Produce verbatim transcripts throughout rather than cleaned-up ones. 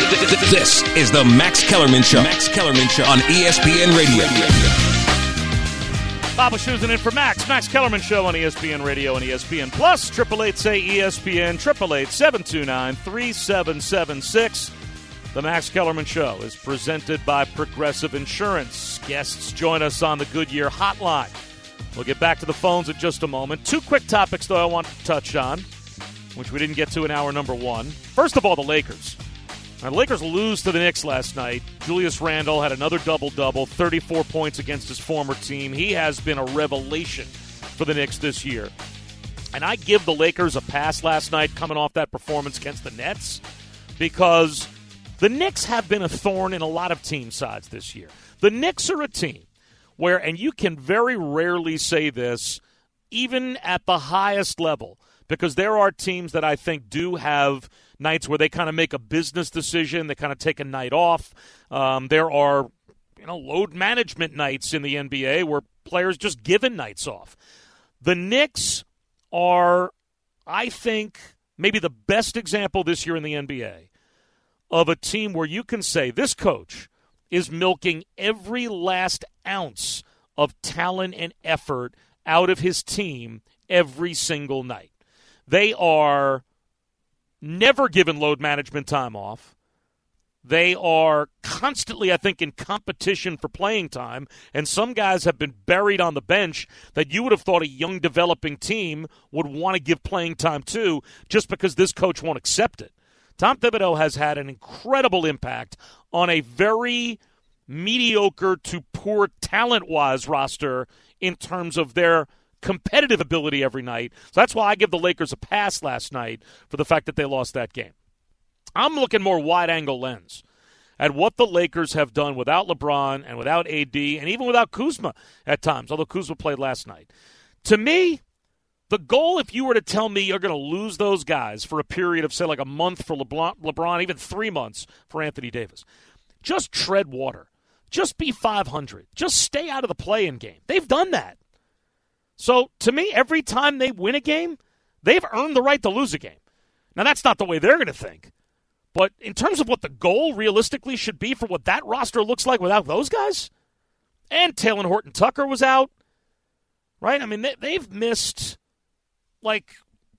This is the Max Kellerman Show. Max Kellerman Show on E S P N Radio. Bob Wischusen in for Max. Max Kellerman Show on E S P N Radio and E S P N Plus. Triple eight say E S P N. Triple eight seven two nine three seven seven six. The Max Kellerman Show is presented by Progressive Insurance. Guests join us on the Goodyear Hotline. We'll get back to the phones in just a moment. Two quick topics, though, I want to touch on, which we didn't get to in hour number one. First of all, the Lakers. Now, the Lakers lose to the Knicks last night. Julius Randle had another double-double, thirty-four points against his former team. He has been a revelation for the Knicks this year. And I give the Lakers a pass last night coming off that performance against the Nets because the Knicks have been a thorn in a lot of team sides this year. The Knicks are a team where, and you can very rarely say this, even at the highest level, because there are teams that I think do have nights where they kind of make a business decision, they kind of take a night off. Um, there are, you know, load management nights in the N B A where players just given nights off. The Knicks are, I think, maybe the best example this year in the N B A of a team where you can say this coach is milking every last ounce of talent and effort out of his team every single night. They are never given load management time off. They are constantly, I think, in competition for playing time, and some guys have been buried on the bench that you would have thought a young developing team would want to give playing time to just because this coach won't accept it. Tom Thibodeau has had an incredible impact on a very mediocre to poor talent-wise roster in terms of their competitive ability every night. So that's why I give the Lakers a pass last night for the fact that they lost that game. I'm looking more wide-angle lens at what the Lakers have done without LeBron and without A D and even without Kuzma at times, although Kuzma played last night. To me, the goal, if you were to tell me you're going to lose those guys for a period of, say, like a month for LeBron, LeBron, even three months for Anthony Davis, just tread water. Just be five hundred. Just stay out of the play-in game. They've done that. So, to me, every time they win a game, they've earned the right to lose a game. Now, that's not the way they're going to think. But in terms of what the goal realistically should be for what that roster looks like without those guys, and Talen Horton-Tucker was out, right? I mean, they, they've missed, like,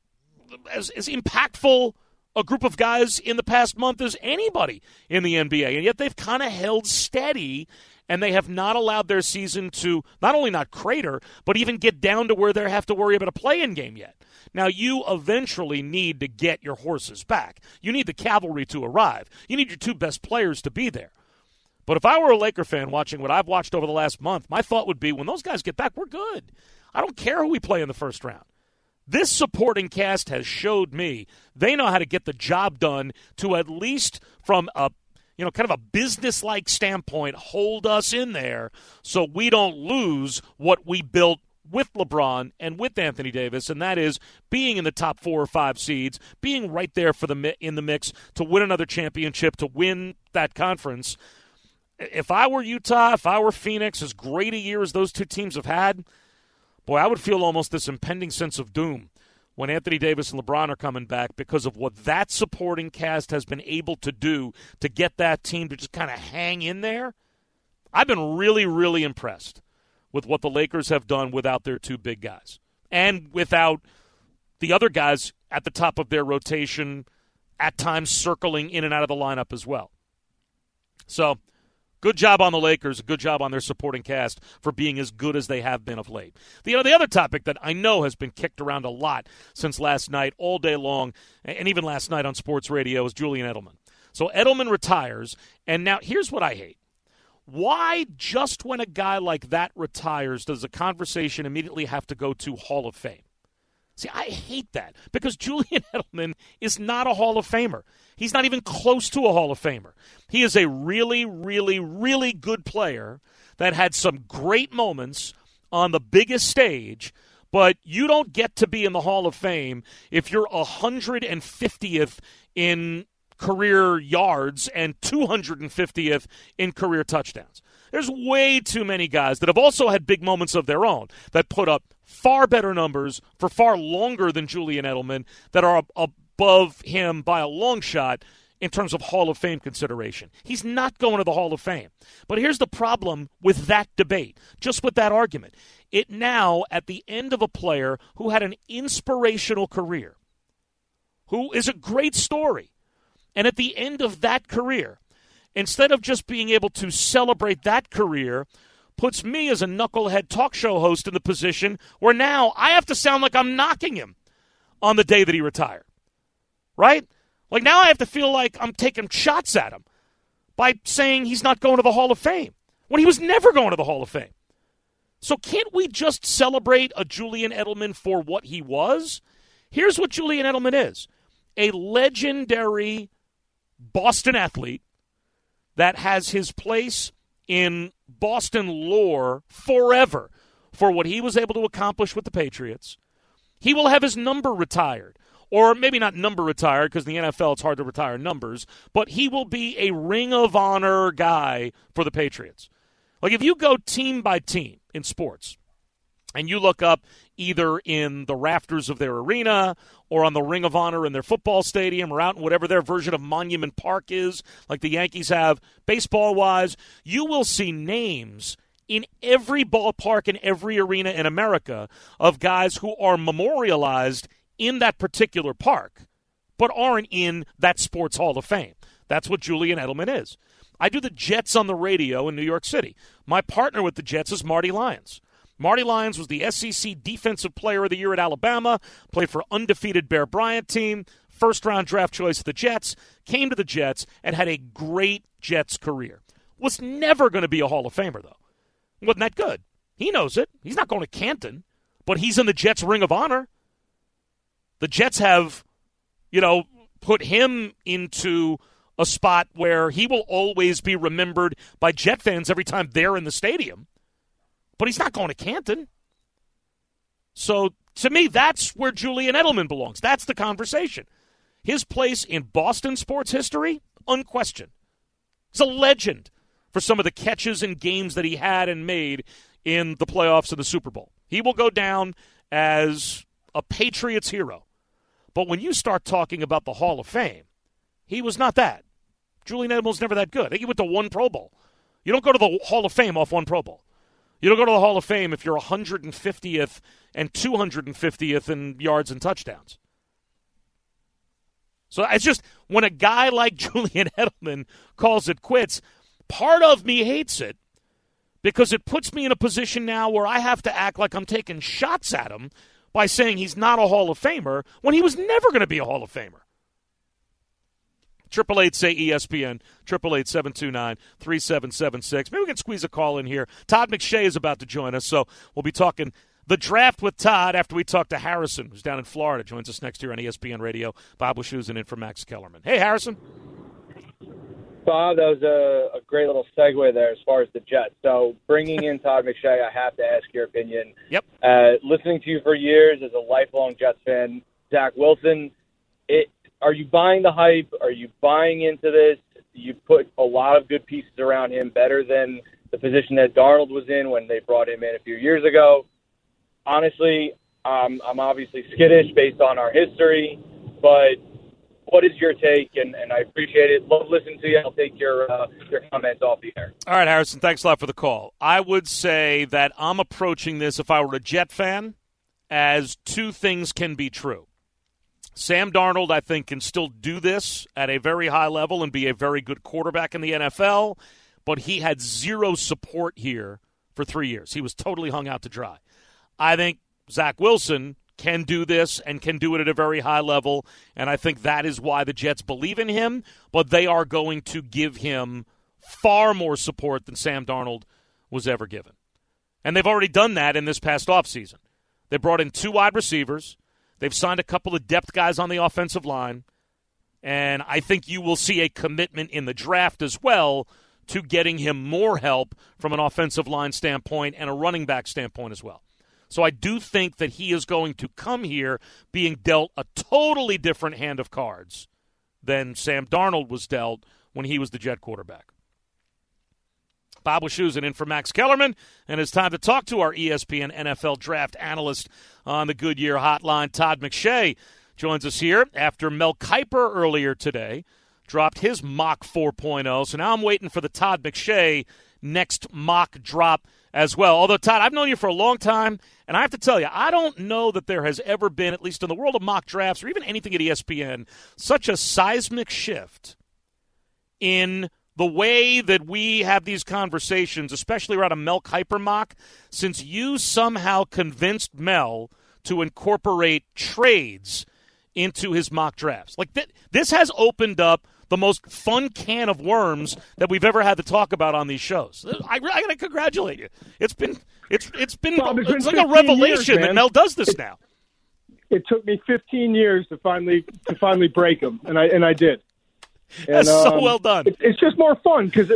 as, as impactful a group of guys in the past month as anybody in the N B A. And yet they've kind of held steady, and they have not allowed their season to not only not crater, but even get down to where they have to worry about a play-in game yet. Now, you eventually need to get your horses back. You need the cavalry to arrive. You need your two best players to be there. But if I were a Laker fan watching what I've watched over the last month, my thought would be, when those guys get back, we're good. I don't care who we play in the first round. This supporting cast has showed me they know how to get the job done to, at least from a, you know, kind of a business-like standpoint, hold us in there so we don't lose what we built with LeBron and with Anthony Davis, and that is being in the top four or five seeds, being right there for the in the mix to win another championship, to win that conference. If I were Utah, if I were Phoenix, as great a year as those two teams have had, boy, I would feel almost this impending sense of doom when Anthony Davis and LeBron are coming back because of what that supporting cast has been able to do to get that team to just kind of hang in there. I've been really, really impressed with what the Lakers have done without their two big guys and without the other guys at the top of their rotation, at times circling in and out of the lineup as well. So, good job on the Lakers, good job on their supporting cast for being as good as they have been of late. The, you know, the other topic that I know has been kicked around a lot since last night, all day long, and even last night on sports radio, is Julian Edelman. So Edelman retires, and now here's what I hate. Why, just when a guy like that retires, does the conversation immediately have to go to Hall of Fame? See, I hate that because Julian Edelman is not a Hall of Famer. He's not even close to a Hall of Famer. He is a really, really, really good player that had some great moments on the biggest stage, but you don't get to be in the Hall of Fame if you're one hundred fiftieth in career yards and two hundred fiftieth in career touchdowns. There's way too many guys that have also had big moments of their own that put up far better numbers for far longer than Julian Edelman that are above him by a long shot in terms of Hall of Fame consideration. He's not going to the Hall of Fame. But here's the problem with that debate, just with that argument. It now, at the end of a player who had an inspirational career, who is a great story, and at the end of that career, instead of just being able to celebrate that career, puts me as a knucklehead talk show host in the position where now I have to sound like I'm knocking him on the day that he retired. Right? Like now I have to feel like I'm taking shots at him by saying he's not going to the Hall of Fame when he was never going to the Hall of Fame. So can't we just celebrate a Julian Edelman for what he was? Here's what Julian Edelman is. A legendary Boston athlete that has his place in Boston lore forever for what he was able to accomplish with the Patriots. He will have his number retired. Or maybe not number retired, because in the N F L it's hard to retire numbers, but he will be a Ring of Honor guy for the Patriots. Like if you go team by team in sports, and you look up either in the rafters of their arena or on the Ring of Honor in their football stadium or out in whatever their version of Monument Park is, like the Yankees have, baseball-wise, you will see names in every ballpark and every arena in America of guys who are memorialized in that particular park, but aren't in that sports Hall of Fame. That's what Julian Edelman is. I do the Jets on the radio in New York City. My partner with the Jets is Marty Lyons. Marty Lyons was the S E C Defensive Player of the Year at Alabama, played for undefeated Bear Bryant team, first-round draft choice of the Jets, came to the Jets, and had a great Jets career. Was never going to be a Hall of Famer, though. Wasn't that good. He knows it. He's not going to Canton, but he's in the Jets' Ring of Honor. The Jets have, you know, put him into a spot where he will always be remembered by Jet fans every time they're in the stadium. But he's not going to Canton. So, to me, that's where Julian Edelman belongs. That's the conversation. His place in Boston sports history, unquestioned. He's a legend for some of the catches and games that he had and made in the playoffs and the Super Bowl. He will go down as a Patriots hero. But when you start talking about the Hall of Fame, he was not that. Julian Edelman was never that good. I think he went to one Pro Bowl. You don't go to the Hall of Fame off one Pro Bowl. You don't go to the Hall of Fame if you're one hundred fiftieth and two hundred fiftieth in yards and touchdowns. So it's just when a guy like Julian Edelman calls it quits, part of me hates it because it puts me in a position now where I have to act like I'm taking shots at him by saying he's not a Hall of Famer when he was never going to be a Hall of Famer. Triple eight say E S P N, triple eight seven two nine three seven seven six. Maybe we can squeeze a call in here. Todd McShay is about to join us, so we'll be talking the draft with Todd after we talk to Harrison, who's down in Florida. Joins us next year on E S P N Radio. Bob Wischusen in for Max Kellerman. Hey, Harrison. Bob, that was a, a great little segue there as far as the Jets. So bringing in Todd McShay, I have to ask your opinion. Yep. Uh, listening to you for years as a lifelong Jets fan, Zach Wilson, it, are you buying the hype? Are you buying into this? You put a lot of good pieces around him, better than the position that Darnold was in when they brought him in a few years ago. Honestly, um, I'm obviously skittish based on our history, but what is your take? And, and I appreciate it. Love listening to you. I'll take your uh, your comments off the air. All right, Harrison, thanks a lot for the call. I would say that I'm approaching this, if I were a Jet fan, as two things can be true. Sam Darnold, I think, can still do this at a very high level and be a very good quarterback in the N F L, but he had zero support here for three years. He was totally hung out to dry. I think Zach Wilson can do this and can do it at a very high level, and I think that is why the Jets believe in him, but they are going to give him far more support than Sam Darnold was ever given. And they've already done that in this past offseason. They brought in two wide receivers. They've signed a couple of depth guys on the offensive line, and I think you will see a commitment in the draft as well to getting him more help from an offensive line standpoint and a running back standpoint as well. So I do think that he is going to come here being dealt a totally different hand of cards than Sam Darnold was dealt when he was the Jet quarterback. Bob Wischusen in for Max Kellerman, and it's time to talk to our E S P N N F L draft analyst on the Goodyear Hotline. Todd McShay joins us here after Mel Kiper earlier today dropped his mock four point oh. So now I'm waiting for the Todd McShay next mock drop as well. Although, Todd, I've known you for a long time, and I have to tell you, I don't know that there has ever been, at least in the world of mock drafts or even anything at E S P N, such a seismic shift in the way that we have these conversations, especially around a Mel Kiper mock, since you somehow convinced Mel to incorporate trades into his mock drafts. Like th- this has opened up the most fun can of worms that we've ever had to talk about on these shows. I, I got to congratulate you. It's been it's it's been well, it's, it's like a revelation years, that Mel does this it, now. It took me fifteen years to finally to finally break them, and I and I did. And, That's so um, well done. It, it's just more fun because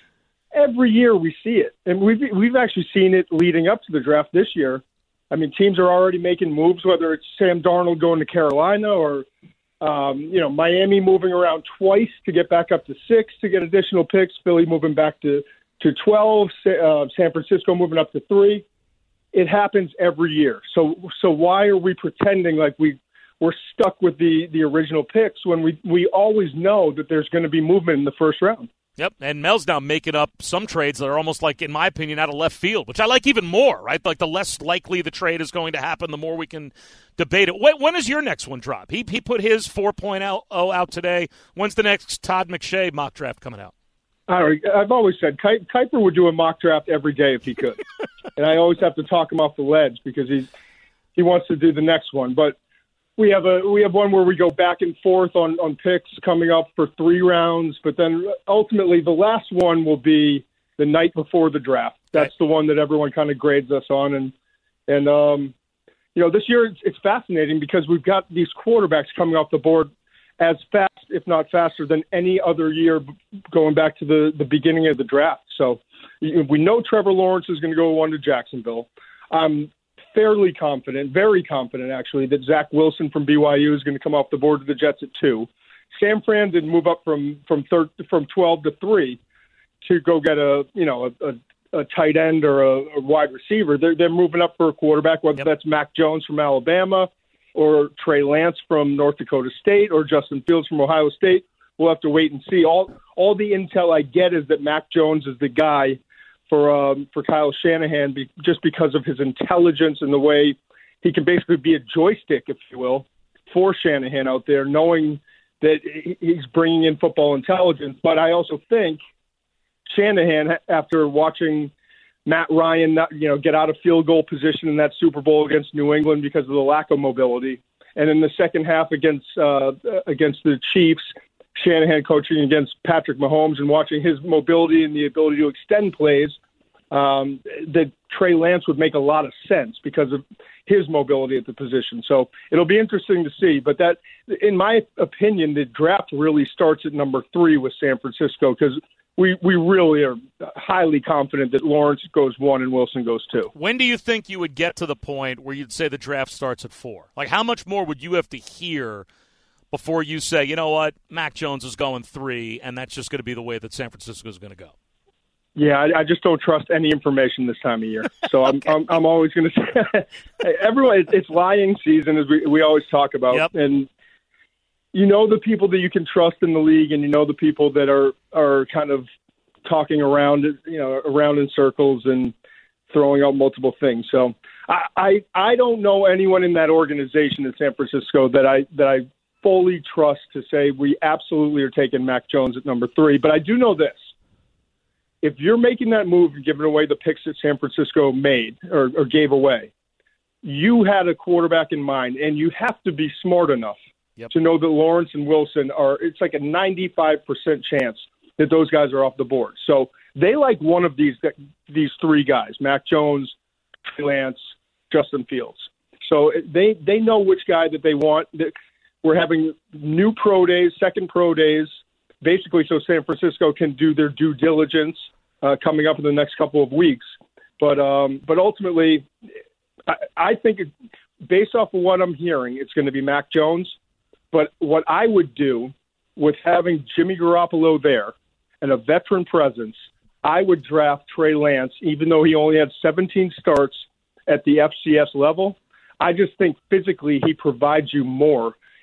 every year we see it, and we've we've actually seen it leading up to the draft this year. I mean, teams are already making moves, whether it's Sam Darnold going to Carolina or, um, you know, Miami moving around twice to get back up to six to get additional picks, Philly moving back to, to twelve, uh, San Francisco moving up to three. It happens every year. So so why are we pretending like we, we're stuck with the, the original picks when we, we always know that there's going to be movement in the first round? Yep, and Mel's now making up some trades that are almost like, in my opinion, out of left field, which I like even more, right? Like the less likely the trade is going to happen, the more we can debate it. When, when is your next one drop? He he put his four point oh out today. When's the next Todd McShay mock draft coming out? I don't know, I've always said Ki- Kiper would do a mock draft every day if he could. And I always have to talk him off the ledge because he he wants to do the next one. But We have a we have one where we go back and forth on, on picks coming up for three rounds, but then ultimately the last one will be the night before the draft. That's the one that everyone kind of grades us on, and and um, you know this year it's, it's fascinating because we've got these quarterbacks coming off the board as fast, if not faster, than any other year going back to the, the beginning of the draft. So we know Trevor Lawrence is going to go one to Jacksonville. Um, fairly confident, very confident actually, that Zach Wilson from B Y U is going to come off the board to the Jets at two. San Fran did move up from from third, from twelve to three to go get a you know a, a, a tight end or a, a wide receiver. They're they're moving up for a quarterback, whether yep. that's Mac Jones from Alabama or Trey Lance from North Dakota State or Justin Fields from Ohio State. We'll have to wait and see. All all the intel I get is that Mac Jones is the guy for um, for Kyle Shanahan, be, just because of his intelligence and the way he can basically be a joystick, if you will, for Shanahan out there, knowing that he's bringing in football intelligence. But I also think Shanahan, after watching Matt Ryan, not, you know, get out of field goal position in that Super Bowl against New England because of the lack of mobility, and in the second half against uh, against the Chiefs, Shanahan coaching against Patrick Mahomes and watching his mobility and the ability to extend plays, um, that Trey Lance would make a lot of sense because of his mobility at the position. So it'll be interesting to see. But that, in my opinion, the draft really starts at number three with San Francisco because we, we really are highly confident that Lawrence goes one and Wilson goes two. When do you think you would get to the point where you'd say the draft starts at four? Like, how much more would you have to hear before you say, you know what, Mac Jones is going three, and that's just going to be the way that San Francisco is going to go? Yeah, I, I just don't trust any information this time of year. So I'm okay. I'm, I'm always going to say, everyone, it's lying season, as we, we always talk about. Yep. And you know the people that you can trust in the league, and you know the people that are, are kind of talking around, you know, around in circles and throwing out multiple things. So I, I, I don't know anyone in that organization in San Francisco that I that I fully trust to say we absolutely are taking Mac Jones at number three. But I do know this. If you're making that move and giving away the picks that San Francisco made or, or gave away, you had a quarterback in mind, and you have to be smart enough yep. to know that Lawrence and Wilson are – it's like a ninety-five percent chance that those guys are off the board. So they like one of these these three guys, Mac Jones, Trey Lance, Justin Fields. So they, they know which guy that they want – we're having new pro days, second pro days, basically so San Francisco can do their due diligence uh, coming up in the next couple of weeks. But um, but ultimately, I, I think it, based off of what I'm hearing, it's going to be Mac Jones. But what I would do with having Jimmy Garoppolo there and a veteran presence, I would draft Trey Lance, even though he only had seventeen starts at the F C S level. I just think physically he provides you more.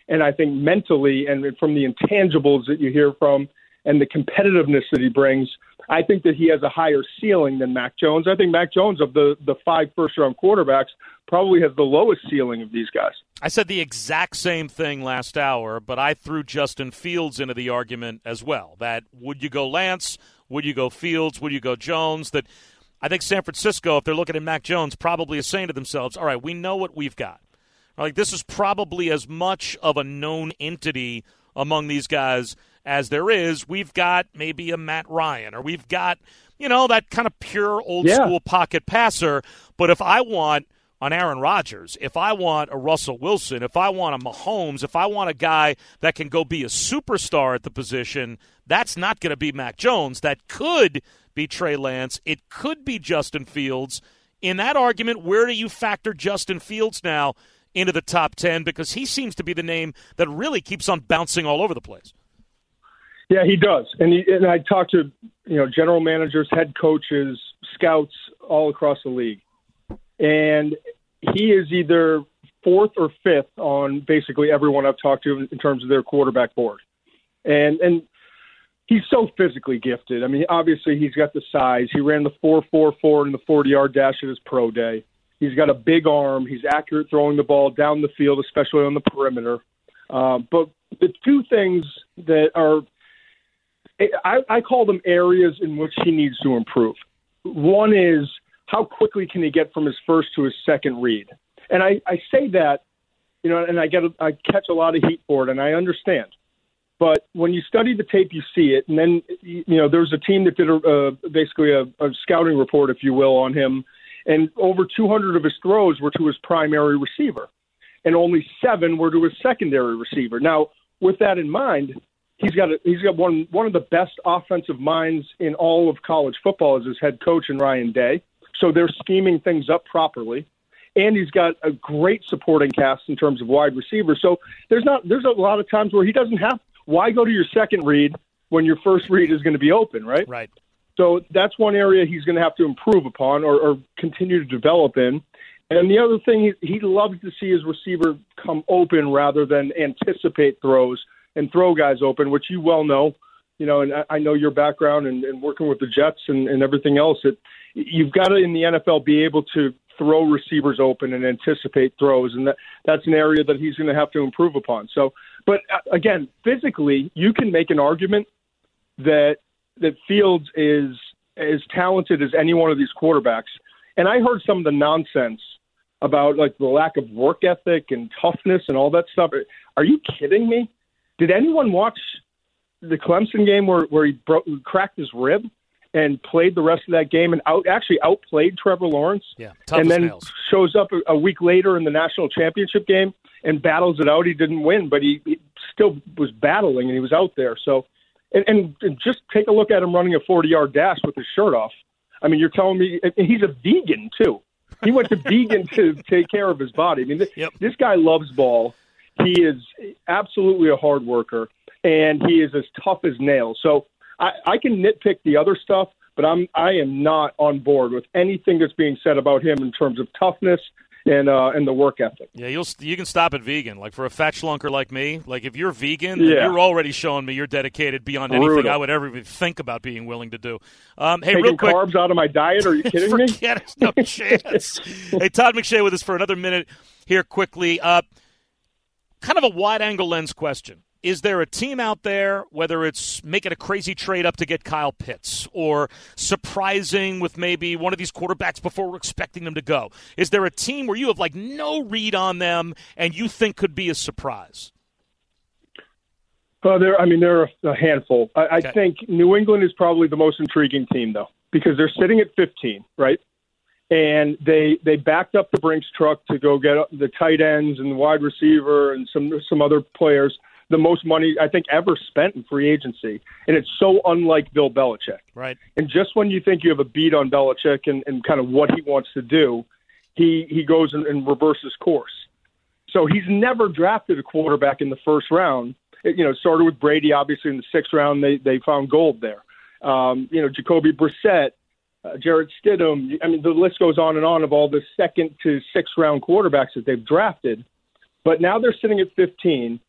And I think mentally and from the intangibles that you hear from and the competitiveness that he brings, I think that he has a higher ceiling than Mac Jones. I think Mac Jones, of the, the five first-round quarterbacks, probably has the lowest ceiling of these guys. I said the exact same thing last hour, but I threw Justin Fields into the argument as well, that would you go Lance, would you go Fields, would you go Jones, that I think San Francisco, if they're looking at Mac Jones, probably is saying to themselves, all right, we know what we've got. Like, this is probably as much of a known entity among these guys as there is. We've got maybe a Matt Ryan, or we've got, you know, that kind of pure old-school yeah. pocket passer. But if I want an Aaron Rodgers, if I want a Russell Wilson, if I want a Mahomes, if I want a guy that can go be a superstar at the position, that's not going to be Mac Jones. That could be Trey Lance. It could be Justin Fields. In that argument, where do you factor Justin Fields now into the top ten, because he seems to be the name that really keeps on bouncing all over the place? Yeah, he does. And, he, and I talk to, you know, general managers, head coaches, scouts all across the league. And he is either fourth or fifth on basically everyone I've talked to in terms of their quarterback board. And and he's so physically gifted. I mean, obviously he's got the size. He ran the four four four in the forty-yard dash at his pro day. He's got a big arm. He's accurate throwing the ball down the field, especially on the perimeter. Uh, but the two things that are, I, I call them areas in which he needs to improve. One is, how quickly can he get from his first to his second read? And I, I say that, you know, and I get I catch a lot of heat for it, and I understand. But when you study the tape, you see it. And then, you know, there's a team that did a, uh, basically a, a scouting report, if you will, on him. And over two hundred of his throws were to his primary receiver, and only seven were to his secondary receiver. Now, with that in mind, he's got a, he's got one one of the best offensive minds in all of college football as his head coach in Ryan Day. So they're scheming things up properly, and he's got a great supporting cast in terms of wide receivers. So there's not there's a lot of times where he doesn't have why go to your second read when your first read is going to be open, right? Right. So that's one area he's going to have to improve upon or, or continue to develop in. And the other thing, he, he loves to see his receiver come open rather than anticipate throws and throw guys open, which you well know. You know, and I, I know your background and, and working with the Jets and, and everything else. It, you've got to, in the N F L, be able to throw receivers open and anticipate throws, and that, that's an area that he's going to have to improve upon. So, but again, physically, you can make an argument that that Fields is as talented as any one of these quarterbacks. And I heard some of the nonsense about like the lack of work ethic and toughness and all that stuff. Are you kidding me? Did anyone watch the Clemson game where, where he broke, cracked his rib and played the rest of that game and out actually outplayed Trevor Lawrence? Yeah, tough and as then nails. Shows up a, a week later in the national championship game and battles it out. He didn't win, but he, he still was battling and he was out there. So, and, and, and just take a look at him running a forty-yard dash with his shirt off. I mean, you're telling me and he's a vegan too. He went to vegan to take care of his body. I mean, this, yep. this guy loves ball. He is absolutely a hard worker, and he is as tough as nails. So I, I can nitpick the other stuff, but I'm I am not on board with anything that's being said about him in terms of toughness and uh, and the work ethic. Yeah, you'll you can stop at vegan. Like for a fat schlunker like me, like if you're vegan, yeah. you're already showing me you're dedicated beyond Brutal. anything I would ever even think about being willing to do. Um, hey, Taking real quick, carbs out of my diet? Are you kidding forget me? Forget it, no chance. Hey, Todd McShay with us for another minute here quickly. Uh, kind of a wide-angle lens question. Is there a team out there, whether it's making a crazy trade up to get Kyle Pitts or surprising with maybe one of these quarterbacks before we're expecting them to go? Is there a team where you have like no read on them and you think could be a surprise? Well, there. I mean, there are a handful. I, Okay. I think New England is probably the most intriguing team, though, because they're sitting at fifteen, right? And they they backed up the Brinks truck to go get the tight ends and the wide receiver and some some other players. The most money, I think, ever spent in free agency. And it's so unlike Bill Belichick. Right. And just when you think you have a beat on Belichick and, and kind of what he wants to do, he, he goes and, and reverses course. So he's never drafted a quarterback in the first round. It, you know, it started with Brady, obviously, in the sixth round. They, they found gold there. Um, you know, Jacoby Brissett, uh, Jarrett Stidham. I mean, the list goes on and on of all the second to sixth round quarterbacks that they've drafted. But now they're sitting at fifteen.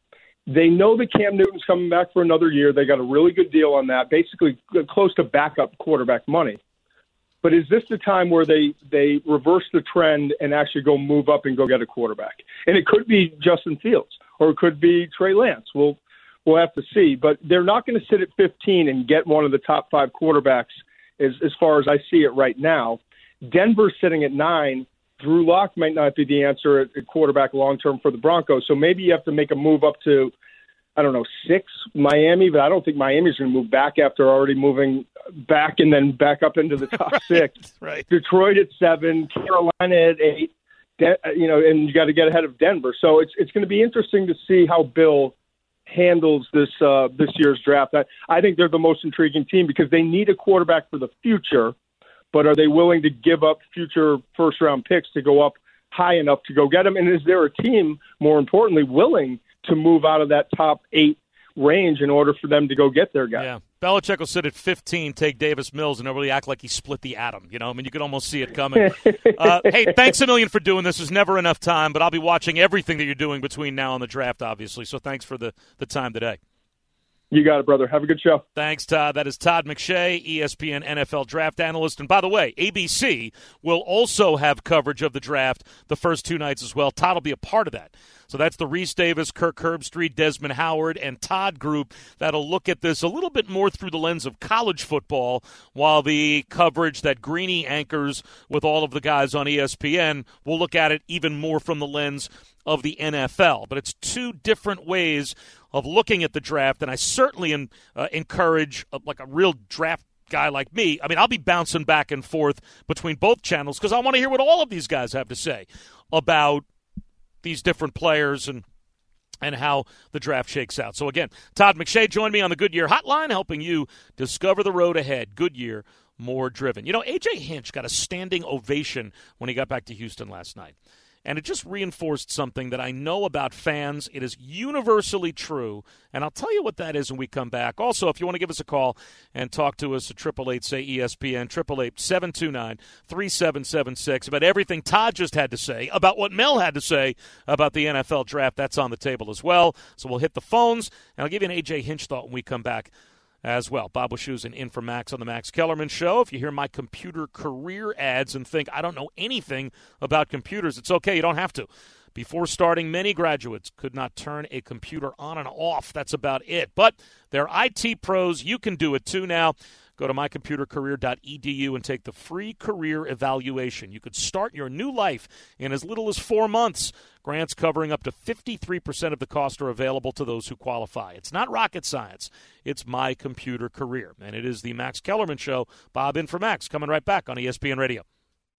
They know that Cam Newton's coming back for another year. They got a really good deal on that, basically close to backup quarterback money. But is this the time where they, they reverse the trend and actually go move up and go get a quarterback? And it could be Justin Fields or it could be Trey Lance. We'll, we'll have to see. But they're not going to sit at fifteen and get one of the top five quarterbacks as, as far as I see it right now. Denver's sitting at nine. Drew Lock might not be the answer at, at quarterback long-term for the Broncos. So maybe you have to make a move up to, I don't know, six, Miami, but I don't think Miami's going to move back after already moving back and then back up into the top right, six. Right. Detroit at seven, Carolina at eight, De- you know, and you got to get ahead of Denver. So it's it's going to be interesting to see how Bill handles this uh, this year's draft. I, I think they're the most intriguing team because they need a quarterback for the future. But are they willing to give up future first-round picks to go up high enough to go get them? And is there a team, more importantly, willing to move out of that top eight range in order for them to go get their guy? Yeah. Belichick will sit at fifteen, take Davis Mills, and nobody act like he split the atom. You know, I mean, you can almost see it coming. uh, hey, thanks a million for doing this. There's never enough time, but I'll be watching everything that you're doing between now and the draft, obviously. So thanks for the, the time today. You got it, brother. Have a good show. Thanks, Todd. That is Todd McShay, E S P N N F L draft analyst. And by the way, A B C will also have coverage of the draft the first two nights as well. Todd will be a part of that. So that's the Reese Davis, Kirk Herbstreit, Desmond Howard, and Todd group that'll look at this a little bit more through the lens of college football, while the coverage that Greeny anchors with all of the guys on E S P N will look at it even more from the lens of the N F L. But it's two different ways of looking at the draft, and I certainly in, uh, encourage uh, like a real draft guy like me. I mean, I'll be bouncing back and forth between both channels because I want to hear what all of these guys have to say about these different players and and how the draft shakes out. So again, Todd McShay joined me on the Goodyear Hotline, helping you discover the road ahead. Goodyear, more driven. You know, A J Hinch got a standing ovation when he got back to Houston last night. And it just reinforced something that I know about fans. It is universally true, and I'll tell you what that is when we come back. Also, if you want to give us a call and talk to us at eight eight eight, say, E S P N, eight eight eight, seven two nine, three seven seven six, about everything Todd just had to say, about what Mel had to say about the N F L draft, that's on the table as well. So we'll hit the phones, and I'll give you an A J Hinch thought when we come back as well. Bob Wischusen in for Max on the Max Kellerman Show. If you hear my computer career ads and think, I don't know anything about computers, it's okay. You don't have to. Before starting, many graduates could not turn a computer on and off. That's about it. But they're I T pros. You can do it too now. Go to my computer career dot e d u and take the free career evaluation. You could start your new life in as little as four months. Grants covering up to fifty-three percent of the cost are available to those who qualify. It's not rocket science. It's My Computer Career. And it is the Max Kellerman Show. Bob in for Max, coming right back on E S P N Radio.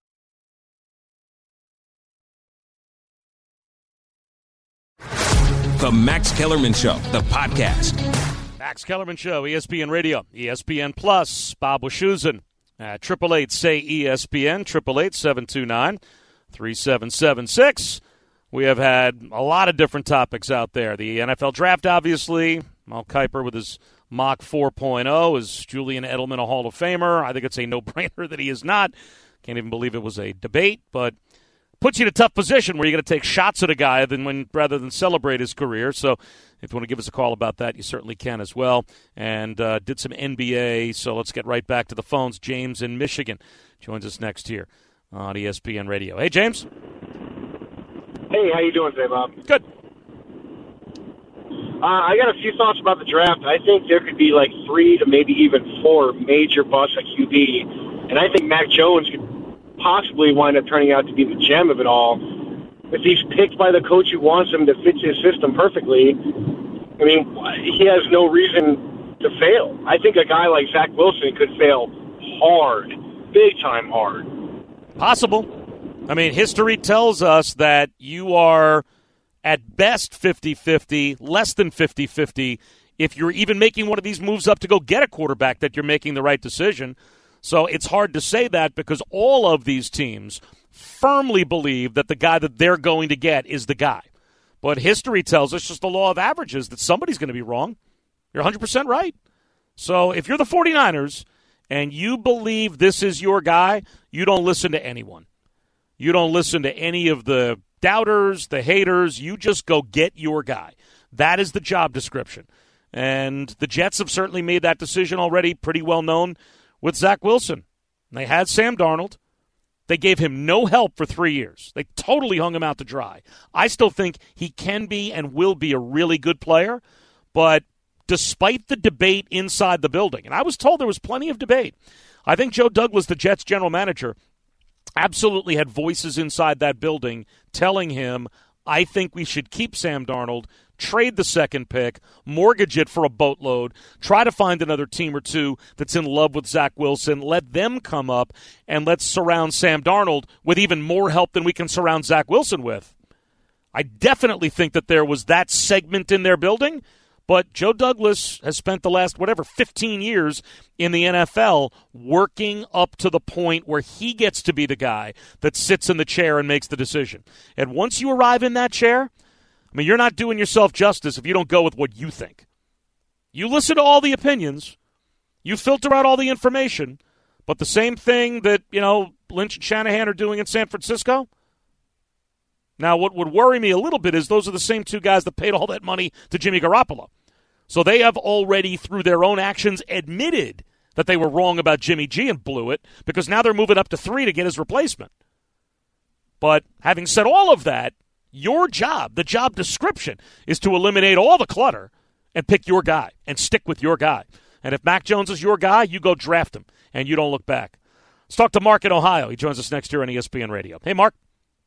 The Max Kellerman Show, the podcast. Max Kellerman Show, E S P N Radio, E S P N Plus. Bob Wischusen at eight eight eight, say, E S P N, eight eight eight, seven two nine, three seven seven six. We have had a lot of different topics out there. The N F L draft, obviously. Mel Kiper with his mock four point oh. Is Julian Edelman a Hall of Famer? I think it's a no-brainer that he is not. Can't even believe it was a debate, but puts you in a tough position where you're going to take shots at a guy than when, rather than celebrate his career. So if you want to give us a call about that, you certainly can as well. And uh, did some N B A, so let's get right back to the phones. James in Michigan joins us next here on E S P N Radio. Hey, James. Hey, how you doing today, Bob? Good. Uh, I got a few thoughts about the draft. I think there could be like three to maybe even four major busts at Q B, and I think Mac Jones could possibly wind up turning out to be the gem of it all. If he's picked by the coach who wants him, that fits his system perfectly, I mean, he has no reason to fail. I think a guy like Zach Wilson could fail hard, big time hard. Possible. I mean, history tells us that you are at best fifty-fifty, less than fifty-fifty, if you're even making one of these moves up to go get a quarterback, that you're making the right decision. So it's hard to say that because all of these teams firmly believe that the guy that they're going to get is the guy. But history tells us, just the law of averages, that somebody's going to be wrong. You're one hundred percent right. So if you're the 49ers and you believe this is your guy, you don't listen to anyone. You don't listen to any of the doubters, the haters. You just go get your guy. That is the job description. And the Jets have certainly made that decision already, pretty well known with Zach Wilson. They had Sam Darnold. They gave him no help for three years. They totally hung him out to dry. I still think he can be and will be a really good player, but despite the debate inside the building, and I was told there was plenty of debate, I think Joe Douglas, the Jets general manager, absolutely had voices inside that building telling him, I think we should keep Sam Darnold, trade the second pick, mortgage it for a boatload, try to find another team or two that's in love with Zach Wilson, let them come up, and let's surround Sam Darnold with even more help than we can surround Zach Wilson with. I definitely think that there was that segment in their building, but Joe Douglas has spent the last, whatever, fifteen years in the N F L working up to the point where he gets to be the guy that sits in the chair and makes the decision. And once you arrive in that chair, I mean, you're not doing yourself justice if you don't go with what you think. You listen to all the opinions, you filter out all the information, but the same thing that, you know, Lynch and Shanahan are doing in San Francisco. Now, what would worry me a little bit is those are the same two guys that paid all that money to Jimmy Garoppolo. So they have already, through their own actions, admitted that they were wrong about Jimmy G and blew it, because now they're moving up to three to get his replacement. But having said all of that, your job, the job description, is to eliminate all the clutter and pick your guy and stick with your guy. And if Mac Jones is your guy, you go draft him, and you don't look back. Let's talk to Mark in Ohio. He joins us next year on E S P N Radio. Hey, Mark.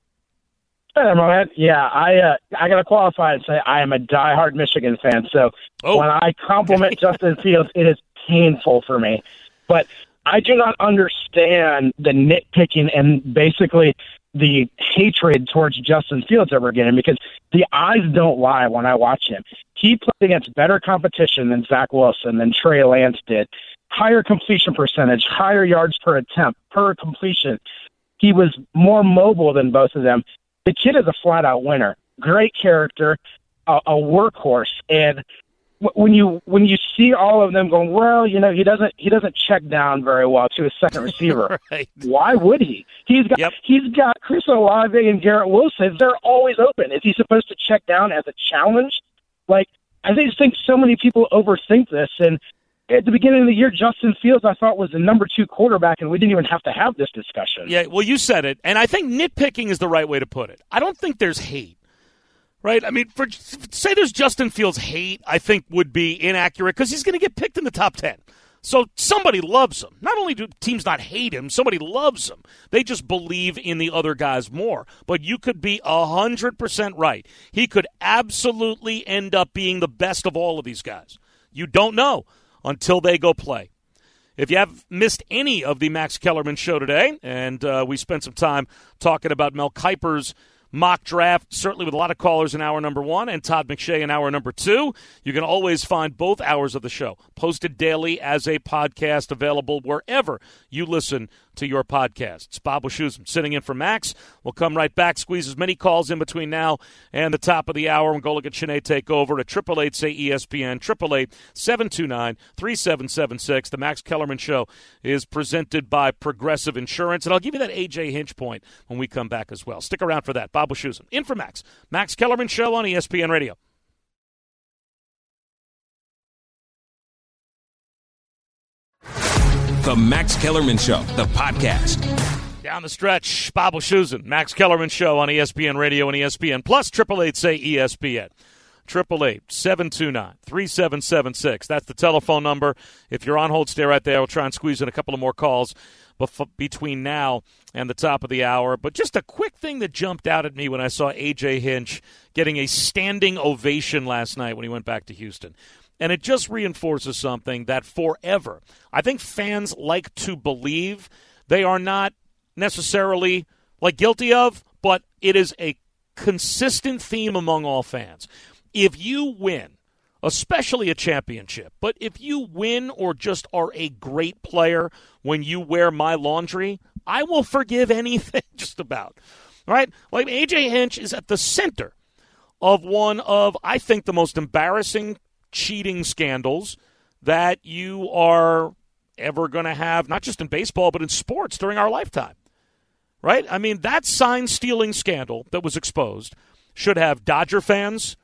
Hey, man. Yeah, I uh, I got to qualify and say I am a diehard Michigan fan. So oh. when I compliment Justin Fields, it is painful for me. But I do not understand the nitpicking and basically the hatred towards Justin Fields ever again, because the eyes don't lie when I watch him. He played against better competition than Zach Wilson, than Trey Lance did. Higher completion percentage, higher yards per attempt, per completion. He was more mobile than both of them. The kid is a flat-out winner. Great character, a, a workhorse, and when you when you see all of them going, well, you know, he doesn't he doesn't check down very well to his second receiver. Right. Why would he? He's got yep. he's got Chris Olave and Garrett Wilson. They're always open. Is he supposed to check down as a challenge? Like, I just think so many people overthink this. And at the beginning of the year, Justin Fields, I thought, was the number two quarterback, and we didn't even have to have this discussion. Yeah, well, you said it, and I think nitpicking is the right way to put it. I don't think there's hate. Right? I mean, for say there's Justin Fields hate, I think would be inaccurate, because he's going to get picked in the top ten. So somebody loves him. Not only do teams not hate him, somebody loves him. They just believe in the other guys more. But you could be one hundred percent right. He could absolutely end up being the best of all of these guys. You don't know until they go play. If you have missed any of the Max Kellerman show today, and uh, we spent some time talking about Mel Kiper's mock draft, certainly with a lot of callers in hour number one and Todd McShay in hour number two. You can always find both hours of the show posted daily as a podcast, available wherever you listen to your podcasts. Bob Wischusen sitting in for Max. We'll come right back, squeeze as many calls in between now and the top of the hour, and Golic and Cheney take over at eight eight eight, say E S P N, eight eight eight, seven two nine, three seven seven six. The Max Kellerman Show is presented by Progressive Insurance, and I'll give you that A J Hinch point when we come back as well. Stick around for that. Bob Wischusen in for Max. Max Kellerman Show on E S P N Radio. The Max Kellerman Show, the podcast. Down the stretch, Bob Wischusen, Max Kellerman Show on E S P N Radio and E S P N Plus, eight eight eight, say E S P N. eight eight eight, seven two nine, three seven seven six. That's the telephone number. If you're on hold, stay right there. We'll try and squeeze in a couple of more calls bef- between now and the top of the hour. But just a quick thing that jumped out at me when I saw A J Hinch getting a standing ovation last night when he went back to Houston. And it just reinforces something that forever, I think fans like to believe they are not necessarily like guilty of, but it is a consistent theme among all fans. If you win, especially a championship, but if you win or just are a great player when you wear my laundry, I will forgive anything just about. Right? Like A J Hinch is at the center of one of, I think, the most embarrassing cheating scandals that you are ever going to have, not just in baseball, but in sports during our lifetime. Right? I mean, that sign-stealing scandal that was exposed should have Dodger fans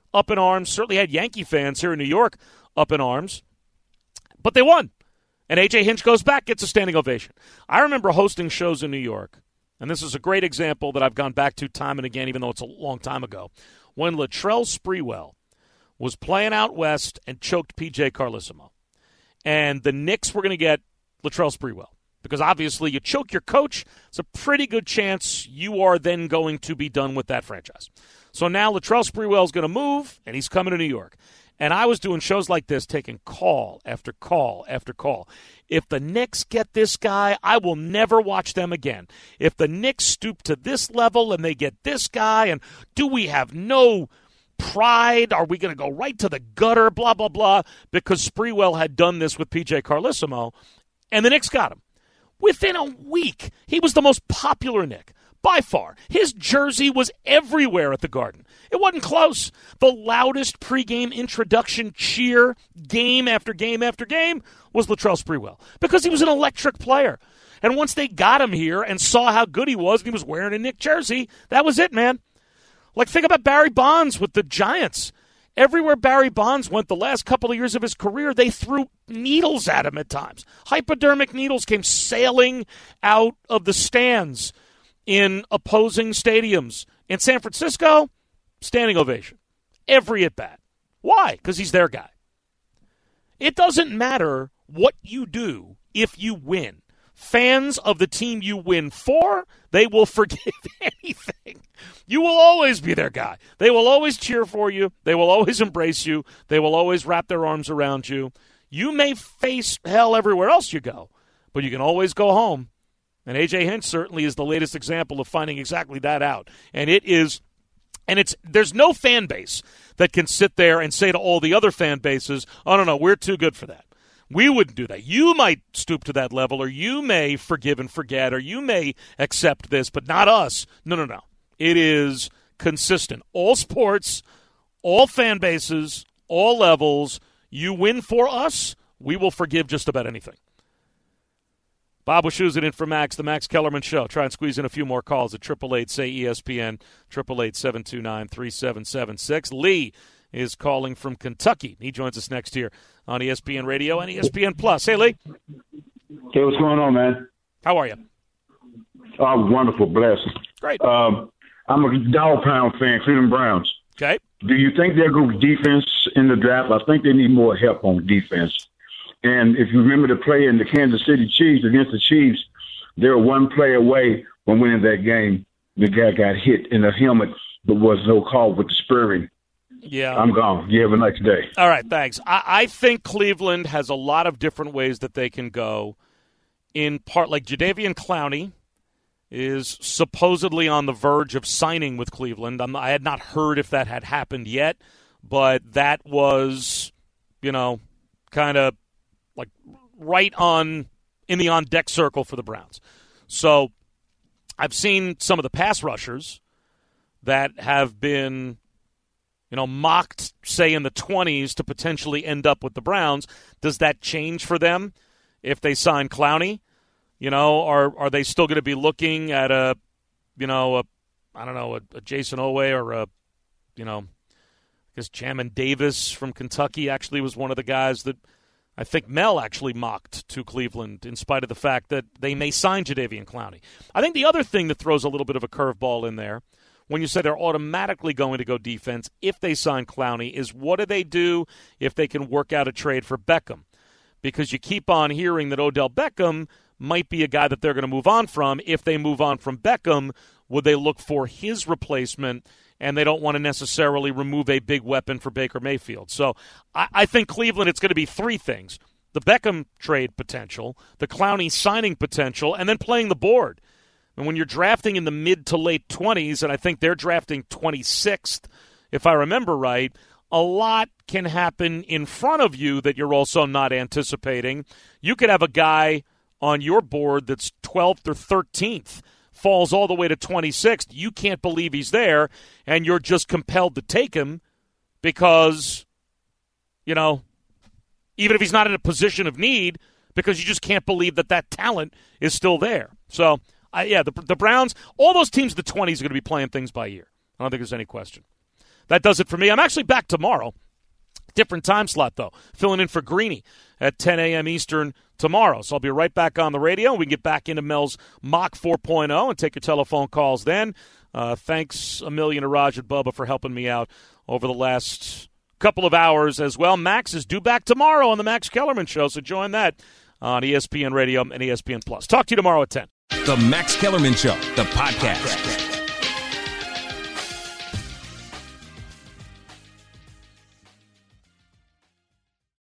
up in arms, certainly had Yankee fans here in New York up in arms, but they won. And A J. Hinch goes back, gets a standing ovation. I remember hosting shows in New York, and this is a great example that I've gone back to time and again, even though it's a long time ago, when Latrell Sprewell was playing out west and choked P J Carlesimo. And the Knicks were going to get Latrell Sprewell because obviously you choke your coach, it's a pretty good chance you are then going to be done with that franchise. So now Latrell Sprewell is going to move, and he's coming to New York. And I was doing shows like this, taking call after call after call. If the Knicks get this guy, I will never watch them again. If the Knicks stoop to this level and they get this guy, and do we have no pride? Are we going to go right to the gutter? Blah, blah, blah. Because Sprewell had done this with P J Carlesimo, and the Knicks got him. Within a week, he was the most popular Knick. By far. His jersey was everywhere at the Garden. It wasn't close. The loudest pregame introduction cheer, game after game after game, was Latrell Sprewell because he was an electric player. And once they got him here and saw how good he was and he was wearing a Knick jersey, that was it, man. Like, think about Barry Bonds with the Giants. Everywhere Barry Bonds went the last couple of years of his career, they threw needles at him at times. Hypodermic needles came sailing out of the stands in opposing stadiums. In San Francisco, standing ovation. Every at-bat. Why? Because he's their guy. It doesn't matter what you do if you win. Fans of the team you win for, they will forgive anything. You will always be their guy. They will always cheer for you. They will always embrace you. They will always wrap their arms around you. You may face hell everywhere else you go, but you can always go home. And A J. Hinch certainly is the latest example of finding exactly that out. And it is, and it's, there's no fan base that can sit there and say to all the other fan bases, oh, no, no, we're too good for that. We wouldn't do that. You might stoop to that level, or you may forgive and forget, or you may accept this, but not us. No, no, no. It is consistent. All sports, all fan bases, all levels, you win for us, we will forgive just about anything. Bob Wischusen in for Max, the Max Kellerman Show. Try and squeeze in a few more calls at eight eight eight, say E S P N, eight eight eight, seven two nine, three seven seven six. Lee is calling from Kentucky. He joins us next here on E S P N Radio and E S P N Plus. Hey, Lee. Hey, what's going on, man? How are you? Oh, wonderful. Blessing. Great. Um, I'm a Dog Pound fan, Cleveland Browns. Okay. Do you think they'll go defense in the draft? I think they need more help on defense. And if you remember the play in the Kansas City Chiefs against the Chiefs, they were one play away from winning that game. The guy got hit in the helmet, but was no call with the spurring. Yeah. I'm gone. You have a nice day. All right, thanks. I, I think Cleveland has a lot of different ways that they can go. In part, like Jadeveon Clowney is supposedly on the verge of signing with Cleveland. I'm, I had not heard if that had happened yet, but that was, you know, kind of like right on in the on-deck circle for the Browns. So I've seen some of the pass rushers that have been, you know, mocked, say, in the twenties to potentially end up with the Browns. Does that change for them if they sign Clowney? You know, are are they still going to be looking at a, you know, a, I don't know, a, a Jason Owe or a, you know, I guess Jamin Davis from Kentucky actually was one of the guys that I think Mel actually mocked to Cleveland in spite of the fact that they may sign Jadeveon Clowney. I think the other thing that throws a little bit of a curveball in there, when you say they're automatically going to go defense if they sign Clowney, is what do they do if they can work out a trade for Beckham? Because you keep on hearing that Odell Beckham might be a guy that they're going to move on from. If they move on from Beckham, would they look for his replacement? And they don't want to necessarily remove a big weapon for Baker Mayfield. So I, I think Cleveland, it's going to be three things. The Beckham trade potential, the Clowney signing potential, and then playing the board. And when you're drafting in the mid to late twenties, and I think they're drafting twenty-sixth, if I remember right, a lot can happen in front of you that you're also not anticipating. You could have a guy on your board that's twelfth or thirteenth, falls all the way to twenty-sixth. You can't believe he's there, and you're just compelled to take him because, you know, even if he's not in a position of need, because you just can't believe that that talent is still there. So, uh, yeah, the, the Browns, all those teams in the twenties are going to be playing things by ear. I don't think there's any question. that does it for me. I'm actually back tomorrow. Different time slot, though. Filling in for Greeny at ten a.m. Eastern tomorrow. So I'll be right back on the radio. We can get back into Mel's Mock four point oh and take your telephone calls then. Uh, thanks a million to Raj and Bubba for helping me out over the last couple of hours as well. Max is due back tomorrow on the Max Kellerman Show, so join that on E S P N Radio and E S P N Plus. Talk to you tomorrow at ten. The Max Kellerman Show, the podcast.